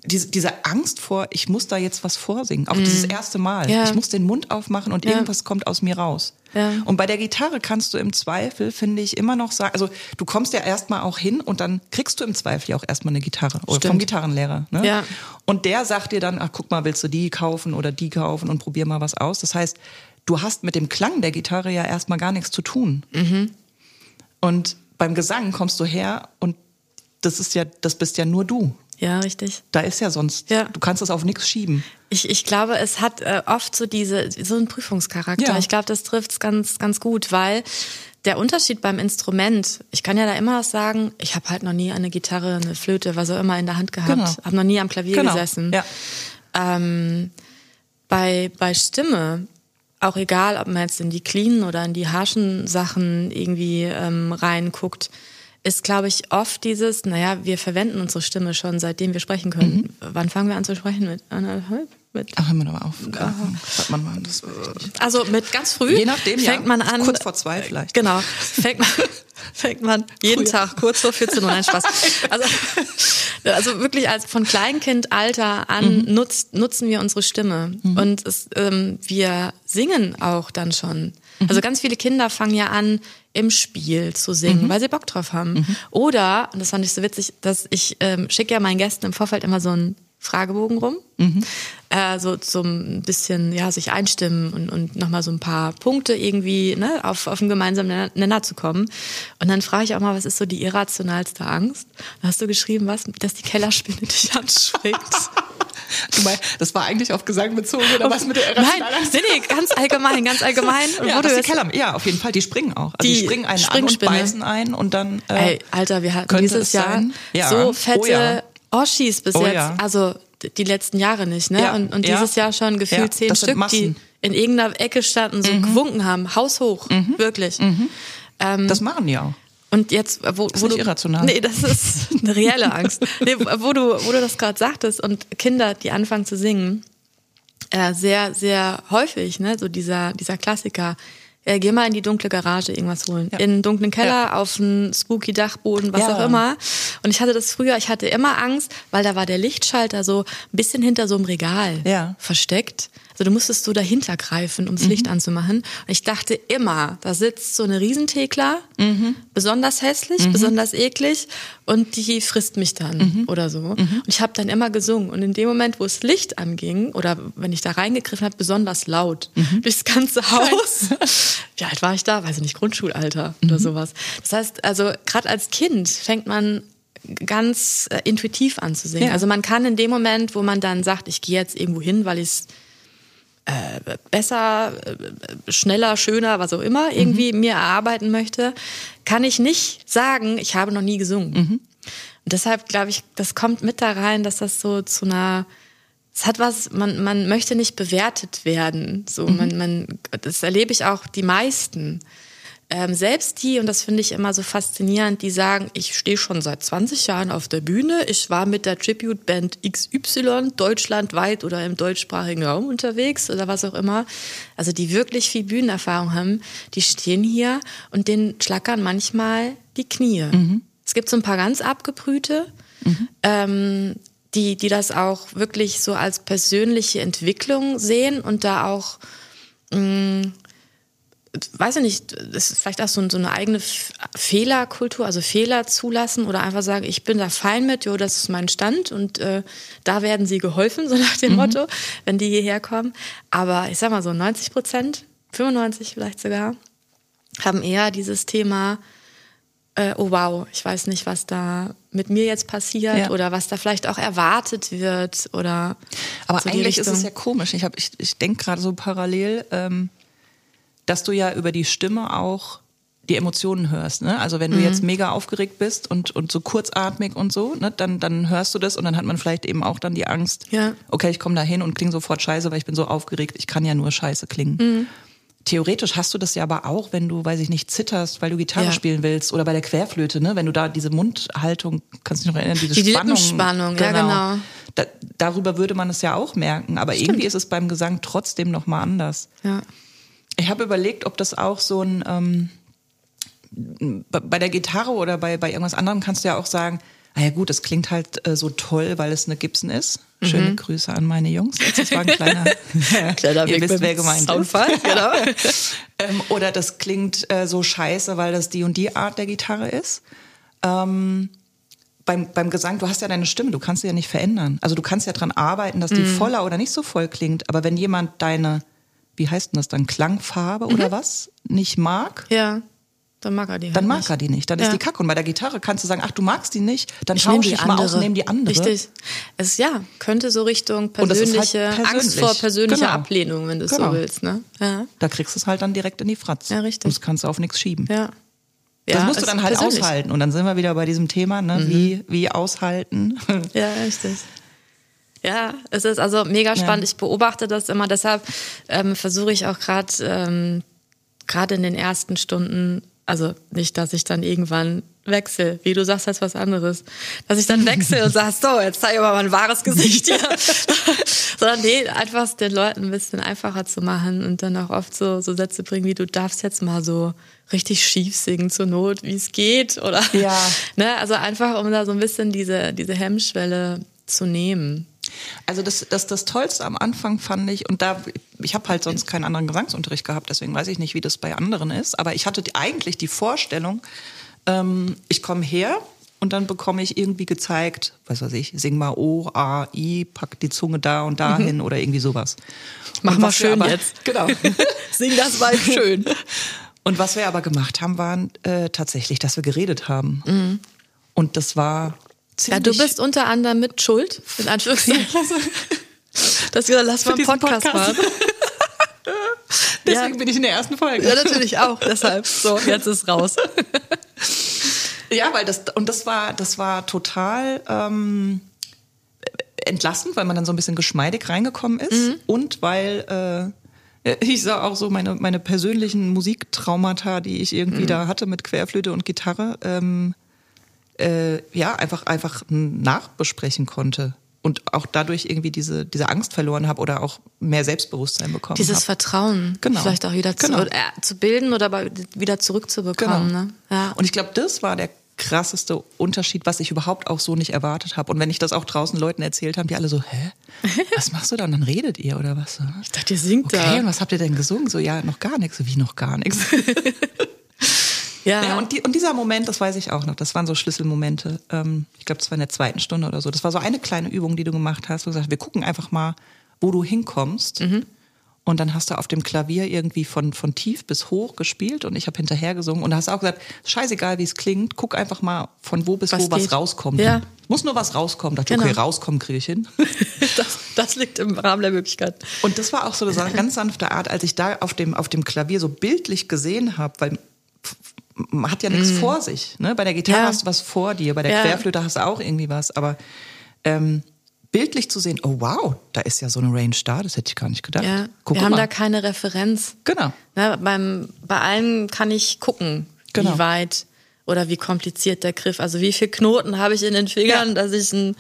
diese, diese Angst vor, ich muss da jetzt was vorsingen, auch mm. dieses erste Mal. Ja. Ich muss den Mund aufmachen und ja. irgendwas kommt aus mir raus. Ja. Und bei der Gitarre kannst du im Zweifel, finde ich, immer noch sagen, also du kommst ja erstmal auch hin und dann kriegst du im Zweifel ja auch erstmal eine Gitarre oder Stimmt. vom Gitarrenlehrer. Ne? Ja. Und der sagt dir dann, ach guck mal, willst du die kaufen oder die kaufen und probier mal was aus. Das heißt, du hast mit dem Klang der Gitarre ja erstmal gar nichts zu tun. Mhm. Und beim Gesang kommst du her und das ist ja, das bist ja nur du. Ja, richtig. Da ist ja sonst, ja. du kannst das auf nichts schieben. Ich, ich glaube, es hat äh, oft so diese so einen Prüfungscharakter. Ja. Ich glaube, das trifft's ganz ganz gut, weil der Unterschied beim Instrument, ich kann ja da immer sagen, ich habe halt noch nie eine Gitarre, eine Flöte, was auch immer in der Hand gehabt, genau. habe noch nie am Klavier genau. gesessen. Ja. Ähm, bei bei Stimme, auch egal, ob man jetzt in die cleanen oder in die harschen Sachen irgendwie ähm, reinguckt, ist, glaube ich, oft dieses, naja, wir verwenden unsere Stimme schon, seitdem wir sprechen können. Mhm. Wann fangen wir an zu sprechen? Mit anderthalb? Mit Ach, hör mal doch mal auf. Sagt man mal, das also mit ganz früh Je nachdem, fängt ja. man an. Kurz vor zwei vielleicht. Genau. Fängt man, fängt man jeden Früher. Tag kurz vor vierzehn Uhr. Nein, Spaß. Also, also wirklich als von Kleinkindalter an mhm. nutzt, nutzen wir unsere Stimme. Mhm. Und es, ähm, wir singen auch dann schon. Mhm. Also ganz viele Kinder fangen ja an, im Spiel zu singen, mhm. weil sie Bock drauf haben. Mhm. Oder, und das fand ich so witzig, dass ich ähm, schicke ja meinen Gästen im Vorfeld immer so einen Fragebogen rum, mhm. äh, so so ein bisschen ja sich einstimmen und und nochmal so ein paar Punkte irgendwie ne auf auf einen gemeinsamen Nenner zu kommen. Und dann frage ich auch mal, was ist so die irrationalste Angst? Da hast du geschrieben, was, dass die Kellerspinne dich anschlägt. Du meinst, das war eigentlich auf Gesang bezogen oder was mit der irrationalen Angst? Nein, nee, nee, ganz allgemein, ganz allgemein. Ja, wo du die Keller, ja, auf jeden Fall, die springen auch. Also die, die springen einen an und beißen ein und dann äh, Ey, Alter, wir hatten dieses Jahr ja. so fette oh, ja. Oschis bis oh, jetzt, ja. also die letzten Jahre nicht, ne? Ja. Und, und ja. dieses Jahr schon gefühlt ja. zehn das Stück, die in irgendeiner Ecke standen, so mhm. gewunken haben, haushoch, mhm. wirklich. Mhm. Ähm, das machen die auch. Und jetzt, wo, das ist wo nicht du, irrational. Nee, das ist eine reelle Angst. Nee, wo du, wo du das gerade sagtest und Kinder, die anfangen zu singen, äh, sehr, sehr häufig, ne, so dieser, dieser Klassiker. Äh, geh mal in die dunkle Garage irgendwas holen. Ja. In einen dunklen Keller, ja. auf einen spooky Dachboden, was ja. auch immer. Und ich hatte das früher, ich hatte immer Angst, weil da war der Lichtschalter so ein bisschen hinter so einem Regal ja. versteckt. Also du musstest so dahinter greifen, ums mhm. Licht anzumachen. Und ich dachte immer, da sitzt so eine Riesenthekla, mhm. besonders hässlich, mhm. besonders eklig und die frisst mich dann mhm. oder so. Mhm. Und ich habe dann immer gesungen. Und in dem Moment, wo das Licht anging oder wenn ich da reingegriffen habe, besonders laut mhm. durchs ganze Haus. Wie alt war ich da? Weiß ich nicht, Grundschulalter mhm. oder sowas. Das heißt, also gerade als Kind fängt man ganz äh, intuitiv an zu singen. Ja. Also man kann in dem Moment, wo man dann sagt, ich gehe jetzt irgendwo hin, weil ich es Äh, besser, äh, schneller, schöner, was auch immer, irgendwie mhm. mir erarbeiten möchte, kann ich nicht sagen, ich habe noch nie gesungen. Mhm. Und deshalb glaube ich, das kommt mit da rein, dass das so zu einer, es hat was, man, man möchte nicht bewertet werden. So, mhm. man, man, das erlebe ich auch die meisten. Ähm, selbst die, und das finde ich immer so faszinierend, die sagen, ich stehe schon seit zwanzig Jahren auf der Bühne, ich war mit der Tribute-Band X Y deutschlandweit oder im deutschsprachigen Raum unterwegs oder was auch immer. Also die wirklich viel Bühnenerfahrung haben, die stehen hier und denen schlackern manchmal die Knie. Mhm. Es gibt so ein paar ganz abgebrühte, mhm. ähm, die, die das auch wirklich so als persönliche Entwicklung sehen und da auch mh, weiß ich nicht, das ist vielleicht auch so eine eigene Fehlerkultur, also Fehler zulassen oder einfach sagen, ich bin da fein mit, jo, das ist mein Stand und äh, da werden sie geholfen, so nach dem mhm. Motto, wenn die hierher kommen. Aber ich sag mal so neunzig Prozent, fünfundneunzig vielleicht sogar, haben eher dieses Thema, äh, oh wow, ich weiß nicht, was da mit mir jetzt passiert ja. oder was da vielleicht auch erwartet wird oder aber so eigentlich ist es ja komisch. Ich, hab, ich, ich denke gerade so parallel, ähm, dass du ja über die Stimme auch die Emotionen hörst. Ne? Also wenn du mhm. jetzt mega aufgeregt bist und, und so kurzatmig und so, ne, dann, dann hörst du das und dann hat man vielleicht eben auch dann die Angst, ja. okay, ich komme da hin und klinge sofort scheiße, weil ich bin so aufgeregt, ich kann ja nur scheiße klingen. Mhm. Theoretisch hast du das ja aber auch, wenn du, weiß ich nicht, zitterst, weil du Gitarre ja. spielen willst oder bei der Querflöte, ne? Wenn du da diese Mundhaltung, kannst du dich noch erinnern, diese die Spannung. Spannung, genau. ja genau. Da, darüber würde man es ja auch merken, aber Stimmt. irgendwie ist es beim Gesang trotzdem nochmal anders. Ja. Ich habe überlegt, ob das auch so ein, ähm, bei der Gitarre oder bei, bei irgendwas anderem kannst du ja auch sagen, Ah ja gut, es klingt halt äh, so toll, weil es eine Gibson ist. Schöne mhm. Grüße an meine Jungs. Das war ein kleiner, kleiner ihr wisst, wer gemeint Soundfall, ist. Genau. ähm, oder das klingt äh, so scheiße, weil das die und die Art der Gitarre ist. Ähm, beim, beim Gesang, du hast ja deine Stimme, du kannst sie ja nicht verändern. Also du kannst ja dran arbeiten, dass die mhm. voller oder nicht so voll klingt. Aber wenn jemand deine, wie heißt denn das dann, Klangfarbe mhm. oder was, nicht mag... Ja. Dann mag er die halt Dann mag nicht. er die nicht. Dann ja. ist die Kacke. Und bei der Gitarre kannst du sagen, ach, du magst die nicht, dann tausche ich mal aus und nehme die andere. Richtig. Es ja, könnte so Richtung persönliche, halt Angst vor persönlicher genau. Ablehnung, wenn du es genau. so willst. Ne? Ja. Da kriegst du es halt dann direkt in die Fratz. Ja, richtig. Und das kannst du auf nichts schieben. Ja. Das ja, musst du dann halt persönlich. aushalten. Und dann sind wir wieder bei diesem Thema, ne? Mhm. wie, wie aushalten. Ja, richtig. Ja, es ist also mega spannend. Ja. Ich beobachte das immer. Deshalb ähm, versuche ich auch gerade ähm, gerade in den ersten Stunden, also nicht, dass ich dann irgendwann wechsle, wie du sagst, das ist was anderes, dass ich dann wechsle und sagst, so, jetzt zeige ich mal mein wahres Gesicht hier. Sondern nee, einfach es den Leuten ein bisschen einfacher zu machen und dann auch oft so, so Sätze bringen, wie du darfst jetzt mal so richtig schief singen zur Not, wie es geht. Oder ja. ne, also einfach, um da so ein bisschen diese, diese Hemmschwelle zu nehmen. Also das, das, das Tollste am Anfang fand ich, und da ich habe halt sonst keinen anderen Gesangsunterricht gehabt, deswegen weiß ich nicht, wie das bei anderen ist, aber ich hatte die, eigentlich die Vorstellung, ähm, ich komme her und dann bekomme ich irgendwie gezeigt, was weiß ich, sing mal O, A, I, pack die Zunge da und da hin mhm. oder irgendwie sowas. Mach und mal schön aber, jetzt. Genau. Sing das mal schön. Und was wir aber gemacht haben, waren äh, tatsächlich, dass wir geredet haben. Mhm. Und das war ziemlich... Ja, du bist unter anderem mit schuld, in Anführungszeichen. Dass wir lass mal einen Podcast, Podcast machen. Deswegen ja. bin ich in der ersten Folge. Ja, natürlich auch. Deshalb. So, jetzt ist raus. Ja, weil das, und das war, das war total ähm, entlastend, weil man dann so ein bisschen geschmeidig reingekommen ist. Mhm. Und weil äh, ich sah auch so meine, meine persönlichen Musiktraumata, die ich irgendwie mhm. da hatte mit Querflöte und Gitarre, ähm, äh, ja, einfach, einfach nachbesprechen konnte. Und auch dadurch irgendwie diese, diese Angst verloren habe oder auch mehr Selbstbewusstsein bekommen habe. Dieses hab. Vertrauen genau. vielleicht auch wieder zu, genau. oder, äh, zu bilden oder wieder zurückzubekommen. Genau. Ne? Ja. Und ich glaube, das war der krasseste Unterschied, was ich überhaupt auch so nicht erwartet habe. Und wenn ich das auch draußen Leuten erzählt habe, die alle so, hä? Was machst du da? Und dann redet ihr oder was? Ich dachte, ihr singt okay, da. Okay, und was habt ihr denn gesungen? So, ja, noch gar nichts. So, wie noch gar nichts? Ja. ja und, die, und dieser Moment, das weiß ich auch noch, das waren so Schlüsselmomente. Ähm, ich glaube, das war in der zweiten Stunde oder so. Das war so eine kleine Übung, die du gemacht hast. Du gesagt, wir gucken einfach mal, wo du hinkommst. Mhm. Und dann hast du auf dem Klavier irgendwie von, von tief bis hoch gespielt und ich habe hinterher gesungen. Und da hast du auch gesagt, scheißegal, wie es klingt, guck einfach mal von wo bis was wo geht. Was rauskommt. Ja. Muss nur was rauskommen. Da dachte ich, genau. okay, rauskommen kriege ich hin. das, das liegt im Rahmen der Möglichkeit. Und das war auch so eine ganz sanfte Art, als ich da auf dem, auf dem Klavier so bildlich gesehen habe, weil man hat ja nichts mm. vor sich. Ne? Bei der Gitarre ja. hast du was vor dir, bei der ja. Querflöte hast du auch irgendwie was. Aber ähm, bildlich zu sehen, oh wow, da ist ja so eine Range da, das hätte ich gar nicht gedacht. Ja. Guck Wir haben mal. da keine Referenz. Genau. Ne, beim, bei allem kann ich gucken, genau. wie weit oder wie kompliziert der Griff, also wie viele Knoten habe ich in den Fingern, ja. dass ich ein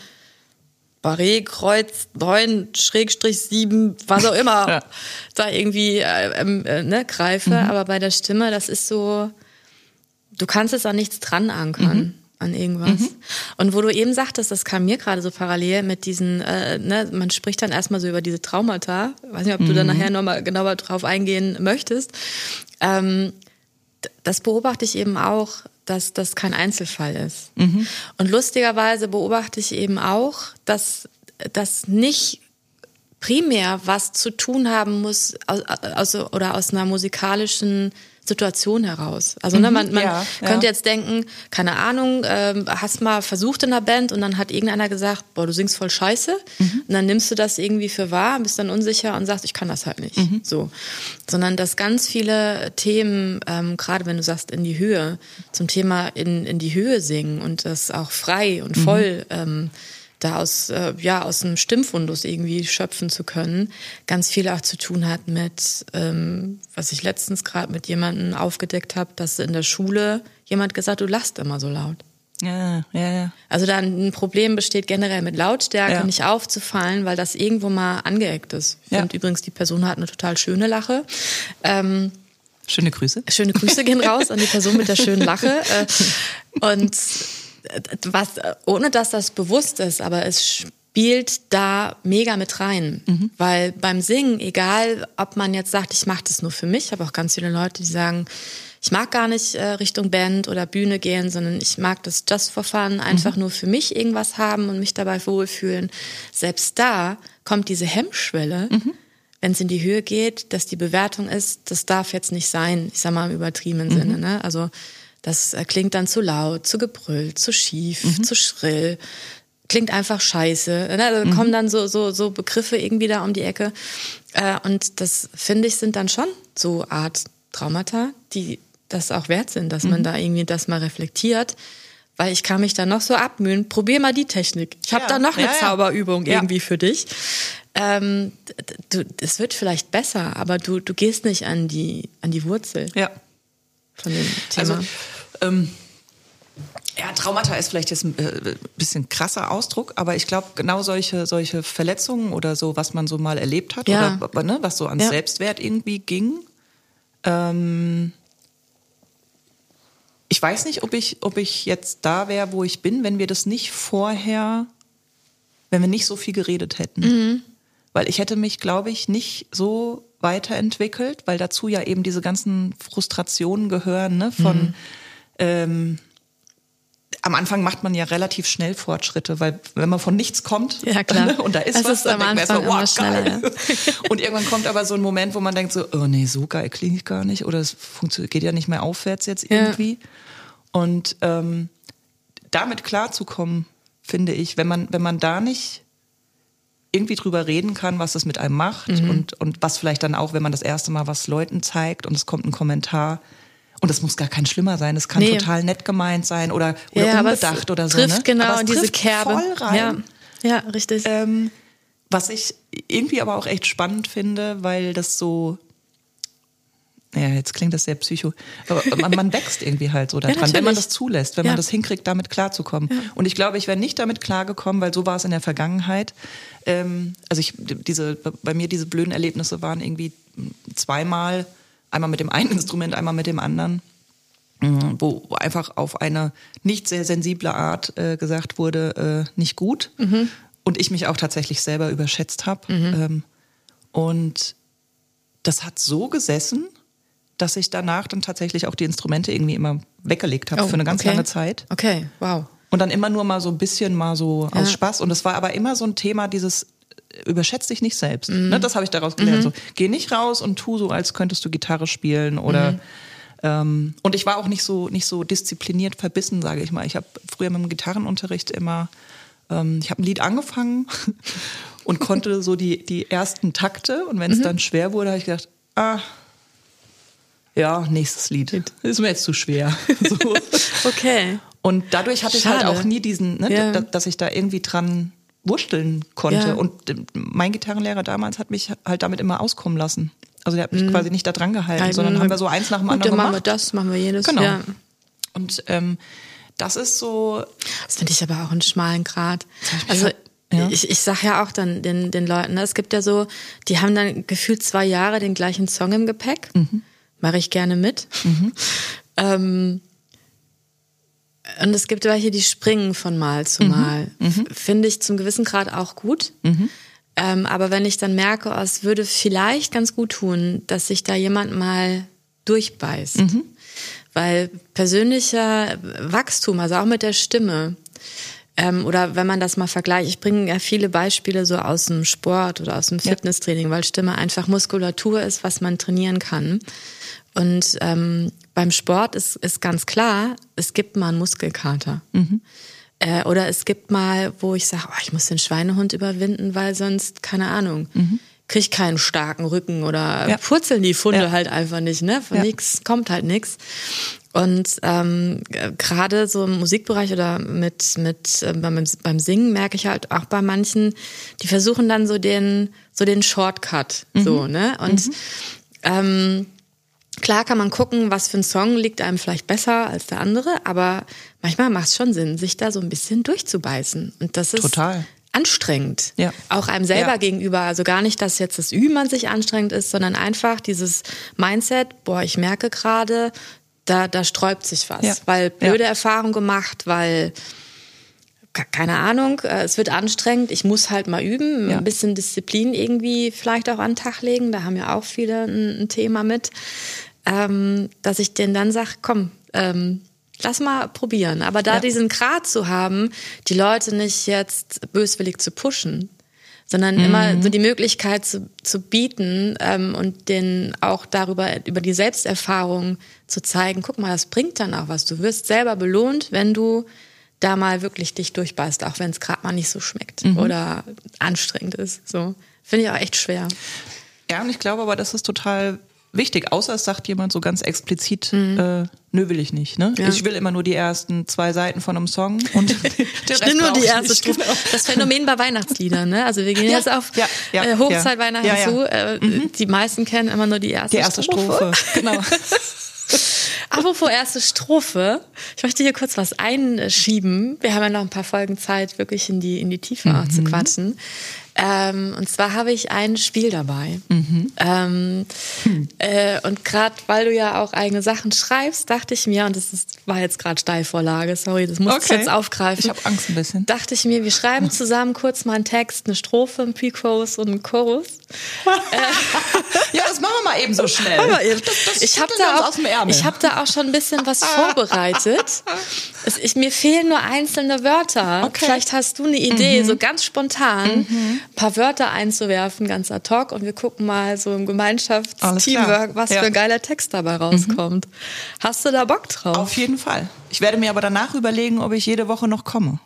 Barré, Kreuz, neun, Schrägstrich, sieben, was auch immer, ja. da irgendwie äh, äh, ne, greife. Mhm. Aber bei der Stimme, das ist so, du kannst es an nichts dran ankern. Mhm. An irgendwas. Mhm. Und wo du eben sagtest, das kam mir gerade so parallel mit diesen, äh, ne, man spricht dann erstmal so über diese Traumata. Ich weiß nicht, ob du mhm. da nachher nochmal genauer drauf eingehen möchtest. Ähm, das beobachte ich eben auch, dass das kein Einzelfall ist. Mhm. Und lustigerweise beobachte ich eben auch, dass das nicht primär was zu tun haben muss aus, aus, oder aus einer musikalischen Situation heraus. Also ne, man, man ja, könnte ja. jetzt denken, keine Ahnung, ähm, hast mal versucht in einer Band und dann hat irgendeiner gesagt, boah, du singst voll scheiße. Mhm. Und dann nimmst du das irgendwie für wahr, bist dann unsicher und sagst, ich kann das halt nicht. Mhm. So. Sondern dass ganz viele Themen, ähm, gerade wenn du sagst, in die Höhe, zum Thema in, in die Höhe singen und das auch frei und voll mhm. ähm, da aus, äh, ja, aus einem Stimmfundus irgendwie schöpfen zu können, ganz viel auch zu tun hat mit, ähm, was ich letztens gerade mit jemandem aufgedeckt habe, dass in der Schule jemand gesagt, du lachst immer so laut. Ja, ja, ja. Also da ein Problem besteht generell mit Lautstärke, ja. nicht aufzufallen, weil das irgendwo mal angeeckt ist. Ich ja. finde übrigens, die Person hat eine total schöne Lache. Ähm, Schöne Grüße. Schöne Grüße gehen raus an die Person mit der schönen Lache. Äh, und was, ohne dass das bewusst ist, aber es spielt da mega mit rein. Mhm. Weil beim Singen, egal ob man jetzt sagt, ich mache das nur für mich, ich habe auch ganz viele Leute, die sagen, ich mag gar nicht äh, Richtung Band oder Bühne gehen, sondern ich mag das just for fun, einfach mhm. nur für mich irgendwas haben und mich dabei wohlfühlen. Selbst da kommt diese Hemmschwelle, mhm. wenn es in die Höhe geht, dass die Bewertung ist, das darf jetzt nicht sein, ich sag mal im übertriebenen mhm. Sinne. Ne? Also das äh, klingt dann zu laut, zu gebrüllt, zu schief, mhm. zu schrill, klingt einfach scheiße. Ne? Da mhm. kommen dann so, so, so Begriffe irgendwie da um die Ecke. Äh, und das, finde ich, sind dann schon so Art Traumata, die das auch wert sind, dass man mhm. da irgendwie das mal reflektiert, weil ich kann mich da noch so abmühen. Probier mal die Technik. Ich habe ja. da noch eine ja, ja. Zauberübung ja. irgendwie für dich. Ähm, du, es wird vielleicht besser, aber du, du gehst nicht an die, an die Wurzel ja. von dem Thema. Also, ähm, ja, Traumata ist vielleicht jetzt ein äh, bisschen krasser Ausdruck, aber ich glaube, genau solche, solche Verletzungen oder so, was man so mal erlebt hat, ja. oder ne, was so ans ja. Selbstwert irgendwie ging, ähm, ich weiß nicht, ob ich, ob ich jetzt da wäre, wo ich bin, wenn wir das nicht vorher, wenn wir nicht so viel geredet hätten. Mhm. Weil ich hätte mich, glaube ich, nicht so weiterentwickelt, weil dazu ja eben diese ganzen Frustrationen gehören, ne, von, mhm. ähm, am Anfang macht man ja relativ schnell Fortschritte, weil wenn man von nichts kommt ja, klar. und da ist es was, ist dann am denkt man Anfang so, wow, geil. Ja. Und irgendwann kommt aber so ein Moment, wo man denkt so, oh nee, so geil klinge ich gar nicht oder es funktioniert, geht ja nicht mehr aufwärts jetzt irgendwie. Ja. Und ähm, damit klarzukommen, finde ich, wenn man, wenn man da nicht irgendwie drüber reden kann, was das mit einem macht mhm. und, und was vielleicht dann auch, wenn man das erste Mal was Leuten zeigt und es kommt ein Kommentar, und das muss gar kein schlimmer sein, es kann nee. total nett gemeint sein oder, oder ja, unbedacht oder so. Trifft ne? genau aber es diese trifft Kerbe. Voll rein. Ja, ja richtig. Ähm, was ich irgendwie aber auch echt spannend finde, weil das so, ja, jetzt klingt das sehr psycho, aber man, man wächst irgendwie halt so daran, ja, wenn man das zulässt, wenn ja. man das hinkriegt, damit klarzukommen. Ja. Und ich glaube, ich wäre nicht damit klargekommen, weil so war es in der Vergangenheit. Ähm, also ich, diese, bei mir diese blöden Erlebnisse waren irgendwie zweimal, einmal mit dem einen Instrument, einmal mit dem anderen, wo einfach auf eine nicht sehr sensible Art äh, gesagt wurde, äh, nicht gut. Mhm. Und ich mich auch tatsächlich selber überschätzt habe. Mhm. Ähm, und das hat so gesessen, dass ich danach dann tatsächlich auch die Instrumente irgendwie immer weggelegt habe oh, für eine ganz okay. lange Zeit. Okay, wow. Und dann immer nur mal so ein bisschen mal so ja. aus Spaß. Und es war aber immer so ein Thema, dieses überschätz dich nicht selbst. Mhm. Ne, das habe ich daraus gelernt. Mhm. So, geh nicht raus und tu so, als könntest du Gitarre spielen oder mhm. ähm, und ich war auch nicht so nicht so diszipliniert verbissen, sage ich mal. Ich habe früher mit dem Gitarrenunterricht immer, ähm, ich habe ein Lied angefangen und konnte so die die ersten Takte und wenn es mhm. dann schwer wurde, habe ich gedacht, ah, ja, nächstes Lied. Ist mir jetzt zu schwer. So. Okay. Und dadurch hatte Schade. ich halt auch nie diesen, ne, ja. da, dass ich da irgendwie dran wursteln konnte. Ja. Und mein Gitarrenlehrer damals hat mich halt damit immer auskommen lassen. Also der hat mich mhm. quasi nicht da dran gehalten, Halten. sondern haben wir so eins nach dem Gut, anderen dann gemacht. machen wir das, machen wir jenes. Genau. Ja. Und ähm, das ist so... Das finde ich aber auch einen schmalen Grat. Ich Also ja. ich, ich sag ja auch dann den, den Leuten, ne, es gibt ja so, die haben dann gefühlt zwei Jahre den gleichen Song im Gepäck. Mhm. Mache ich gerne mit. Mhm. ähm, Und es gibt welche, die springen von Mal zu Mal. Mhm. Finde ich zum gewissen Grad auch gut. Mhm. Ähm, aber wenn ich dann merke, oh, es würde vielleicht ganz gut tun, dass sich da jemand mal durchbeißt. Mhm. Weil persönlicher Wachstum, also auch mit der Stimme, ähm, oder wenn man das mal vergleicht, ich bringe ja viele Beispiele so aus dem Sport oder aus dem Fitnesstraining, ja. weil Stimme einfach Muskulatur ist, was man trainieren kann. Und ähm, beim Sport ist, ist ganz klar, es gibt mal einen Muskelkater. Mhm. Äh, oder es gibt mal, wo ich sage, oh, ich muss den Schweinehund überwinden, weil sonst, keine Ahnung, mhm. kriege ich keinen starken Rücken oder ja. purzeln die Funde ja. halt einfach nicht. Ne? Von ja. nichts kommt halt nichts. Und ähm, gerade so im Musikbereich oder mit, mit äh, beim, beim Singen merke ich halt auch bei manchen, die versuchen dann so den, so den Shortcut. Mhm. So, ne? Und mhm. ähm, klar kann man gucken, was für ein Song liegt einem vielleicht besser als der andere, aber manchmal macht es schon Sinn, sich da so ein bisschen durchzubeißen. Und das ist total anstrengend. Ja. Auch einem selber ja. gegenüber. Also gar nicht, dass jetzt das Üben an sich anstrengend ist, sondern einfach dieses Mindset, boah, ich merke gerade, da, da sträubt sich was. Ja. Weil blöde Ja. Erfahrungen gemacht, weil, keine Ahnung, es wird anstrengend, ich muss halt mal üben, Ja. ein bisschen Disziplin irgendwie vielleicht auch an den Tag legen, da haben ja auch viele ein, ein Thema mit, ähm, dass ich denen dann sage, komm, ähm, lass mal probieren. Aber da Ja. diesen Grad zu haben, die Leute nicht jetzt böswillig zu pushen, sondern mhm. immer so die Möglichkeit zu, zu bieten ähm, und denen auch darüber, über die Selbsterfahrung zu zeigen, guck mal, das bringt dann auch was. Du wirst selber belohnt, wenn du da mal wirklich dich durchbeißt, auch wenn es gerade mal nicht so schmeckt mhm. oder anstrengend ist. So finde ich auch echt schwer. Ja, und ich glaube aber, das ist total wichtig, außer es sagt jemand so ganz explizit, mhm. äh, nö, will ich nicht. Ne? Ja. Ich will immer nur die ersten zwei Seiten von einem Song und der Stimmt, nur die erste nicht, Strophe. genau. Das Phänomen bei Weihnachtsliedern, ne? Also wir gehen Ja, jetzt auf ja, ja, äh, Hochzeit-Weihnachten ja, ja. zu. Äh, Mhm. Die meisten kennen immer nur die erste, Die erste Strophe. Strophe, genau. Apropos erste Strophe, ich möchte hier kurz was einschieben. Wir haben ja noch ein paar Folgen Zeit, wirklich in die, in die Tiefe auch zu quatschen. Ähm, und zwar habe ich ein Spiel dabei. Mhm. Ähm, hm. äh, und gerade weil du ja auch eigene Sachen schreibst, dachte ich mir, und das ist, war jetzt gerade Steilvorlage, sorry, das muss Okay. ich jetzt aufgreifen. Ich habe Angst ein bisschen. Dachte ich mir, wir schreiben zusammen kurz mal einen Text, eine Strophe, einen Pre-Chorus und einen Chorus. Ja, das machen wir mal eben so schnell. Das, das Ich habe schütteln wir da, uns auch- aus dem Ärmel. ich hab da auch schon ein bisschen was vorbereitet. Es, ich, mir fehlen nur einzelne Wörter. Okay. Vielleicht hast du eine Idee, so ganz spontan ein paar Wörter einzuwerfen, ganz ad hoc. Und wir gucken mal so im Alles Gemeinschaftsteamwork, klar. was Ja. für ein geiler Text dabei rauskommt. Hast du da Bock drauf? Auf jeden Fall. Ich werde mir aber danach überlegen, ob ich jede Woche noch komme.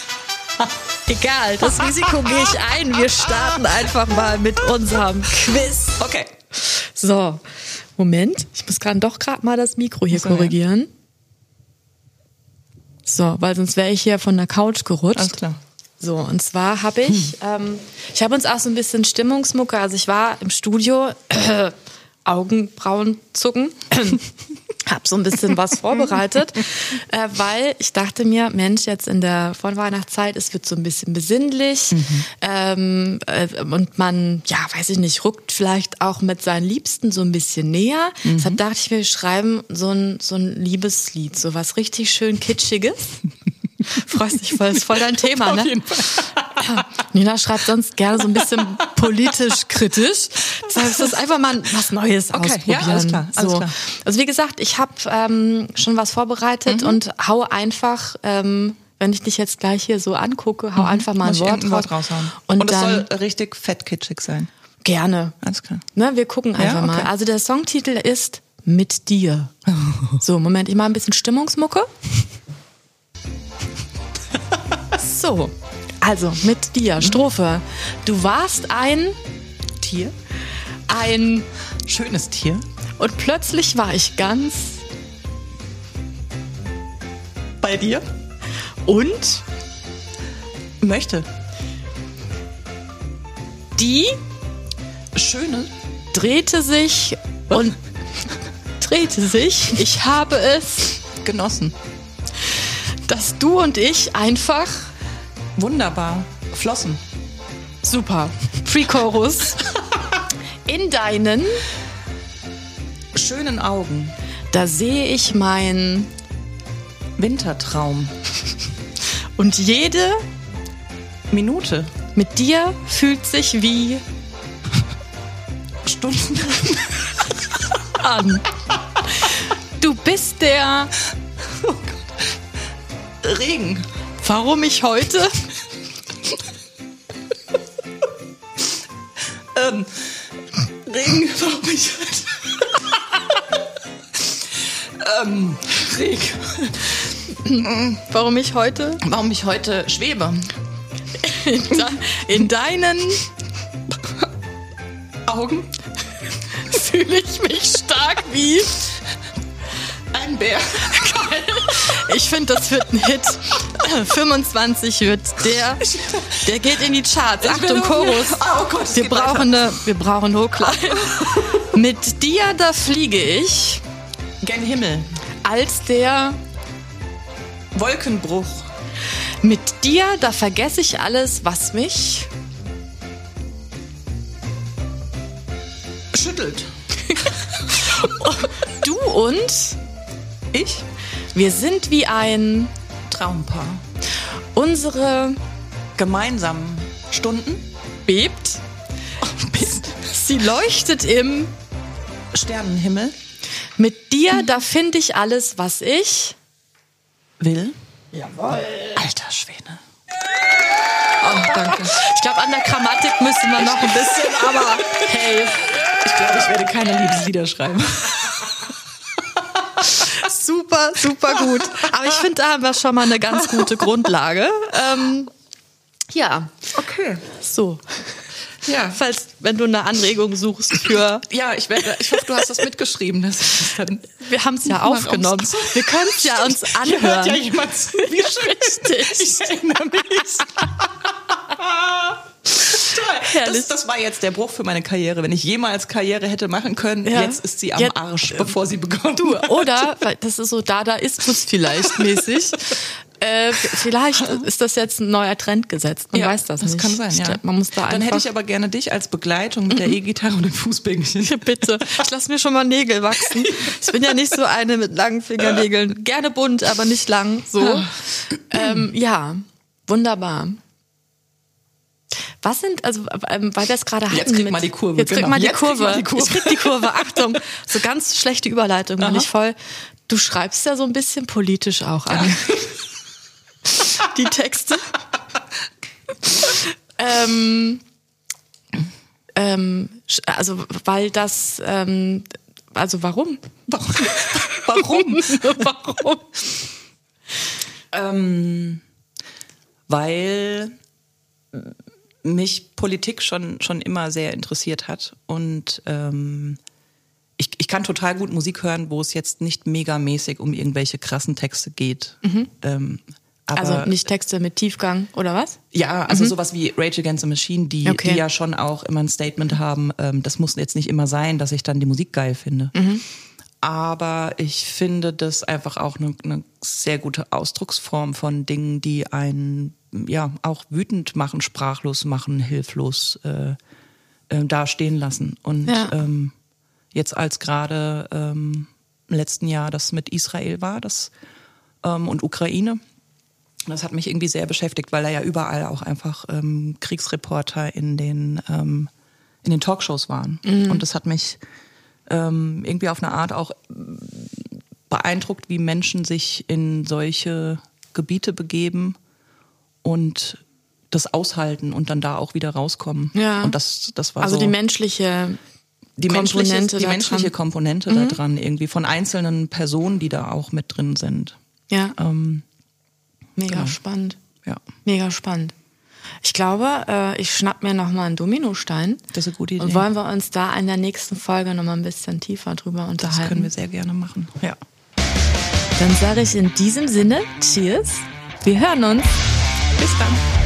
Egal, das Risiko gehe ich ein. Wir starten einfach mal mit unserem Quiz. Okay. So, Moment. Ich muss gerade doch gerade mal das Mikro hier So, ja. korrigieren. So, weil sonst wäre ich hier von der Couch gerutscht. Alles klar. So, und zwar habe ich, ähm, ich habe uns auch so ein bisschen Stimmungsmucke, also ich war im Studio, äh, Augenbrauen zucken, habe so ein bisschen was vorbereitet, äh, weil ich dachte mir, Mensch, jetzt in der Vorweihnachtszeit, es wird so ein bisschen besinnlich Mhm. ähm, äh, und man, ja, weiß ich nicht, rückt vielleicht auch mit seinen Liebsten so ein bisschen näher. Mhm. Deshalb dachte ich, wir schreiben so ein, so ein Liebeslied, so was richtig schön Kitschiges. Freust dich voll, ist voll dein Thema, ne? Auf jeden Fall. Nina schreibt sonst gerne so ein bisschen politisch kritisch. Das heißt, das ist einfach mal was Neues Okay, ausprobieren. ja, alles klar, alles so. klar. Also wie gesagt, ich habe ähm, schon was vorbereitet Mhm. und hau einfach, ähm, wenn ich dich jetzt gleich hier so angucke, hau einfach mal ein Muss ich Wort, irgendein Wort raus. raushauen. Und, Und es dann soll richtig fettkitschig sein. gerne. Alles klar. Ne, wir gucken einfach Ja, okay. mal. Also der Songtitel ist Mit dir. So, Moment, ich mache ein bisschen Stimmungsmucke. So, also mit dir, Strophe. Du warst ein, Tier? ein, Schönes Tier. und plötzlich war ich ganz Bei dir? und Möchte. die Schöne. drehte sich und drehte sich. Ich habe es, Genossen. dass du und ich einfach Wunderbar. Flossen. super. Pre-Chorus. In deinen, Schönen Augen. da sehe ich mein Wintertraum. und jede Minute. mit dir fühlt sich wie Stunden. an. Du bist der, Regen. warum ich heute Ähm, Regen. Warum ich ähm, Regen. warum ich heute Warum ich heute schwebe. in, de, in deinen Augen. fühle ich mich stark wie. Ein Bär. Ich finde, das wird ein Hit. fünfundzwanzig wird der, der geht in die Charts. Achtung, Chorus. Oh Gott, es Wir geht brauchen, eine, wir brauchen Hochklein. Mit dir, da fliege ich Gen Himmel. als der. Wolkenbruch. Mit dir, da vergesse ich alles, was mich. Schüttelt. Du und Ich? Wir sind wie ein Traumpaar. Unsere Gemeinsamen Stunden bebt. bebt. Sie leuchtet im Sternenhimmel. Mit dir, da finde ich alles, was ich will. Jawohl. Alter Schwede. Oh, danke. Ich glaube, an der Grammatik müssen wir noch ein bisschen, aber hey. Ich glaube, ich werde keine Liebeslieder schreiben. Super, super gut. Aber ich finde, da haben wir schon mal eine ganz gute Grundlage. Ähm, ja. Okay. So. Ja. Falls, wenn du eine Anregung suchst für... Ja, ich werde, ich hoffe, du hast das mitgeschrieben. Das ist dann wir haben es ja aufgenommen. Wir können es ja uns anhören. Hört ja jemand zu. Wie richtig. Ich erinnere mich. Das, das war jetzt der Bruch für meine Karriere. Wenn ich jemals Karriere hätte machen können, ja. Jetzt ist sie am jetzt, Arsch, bevor sie begonnen du, hat. Oder, weil das ist so Dadaismus vielleicht mäßig. Äh, vielleicht ist das jetzt ein neuer Trend gesetzt. Man ja, weiß das, das nicht. Das kann sein, ja. Man muss da Dann einfach hätte ich aber gerne dich als Begleitung mit der E-Gitarre und dem Fußbänkchen. Bitte. Ich lasse mir schon mal Nägel wachsen. Ich bin ja nicht so eine mit langen Fingernägeln. Gerne bunt, aber nicht lang. So. ähm, ja, wunderbar. Was sind, also, ähm, weil wir es gerade hatten. Jetzt krieg mit, mal die Kurve. Jetzt krieg genau. mal die, jetzt Kurve. Krieg mal die Kurve. Ich krieg die Kurve. Achtung. So ganz schlechte Überleitung. Bin ich voll. Du schreibst ja so ein bisschen politisch auch an. Ja. Die Texte. ähm, ähm, also, weil das, ähm, also warum? Warum? Warum? Warum? ähm, weil mich Politik schon, schon immer sehr interessiert hat und ähm, ich, ich kann total gut Musik hören, wo es jetzt nicht megamäßig um irgendwelche krassen Texte geht. Mhm. Ähm, aber also nicht Texte mit Tiefgang oder was? Ja, also mhm. sowas wie Rage Against the Machine, die, okay. die ja schon auch immer ein Statement haben. Ähm, das muss jetzt nicht immer sein, dass ich dann die Musik geil finde. Mhm. Aber ich finde das einfach auch eine, eine sehr gute Ausdrucksform von Dingen, die einen ja auch wütend machen, sprachlos machen, hilflos äh, äh, dastehen lassen. Und ja. ähm, jetzt als gerade ähm, im letzten Jahr das mit Israel war das ähm, und Ukraine, das hat mich irgendwie sehr beschäftigt, weil da ja überall auch einfach ähm, Kriegsreporter in den, ähm, in den Talkshows waren. Mhm. Und das hat mich ähm, irgendwie auf eine Art auch beeindruckt, wie Menschen sich in solche Gebiete begeben und das aushalten und dann da auch wieder rauskommen. Ja. Und das, das war also so die menschliche die Komponente menschliche, die da menschliche dran. Komponente mhm. da dran, irgendwie von einzelnen Personen, die da auch mit drin sind. Ja. Ähm, Mega genau. spannend. Ja. Mega spannend. Ich glaube, äh, ich schnapp mir nochmal einen Dominostein. Das ist eine gute Idee. Und wollen wir uns da in der nächsten Folge nochmal ein bisschen tiefer drüber unterhalten? Das können wir sehr gerne machen. Ja. Dann sage ich in diesem Sinne, Cheers. Wir hören uns. Bis dann.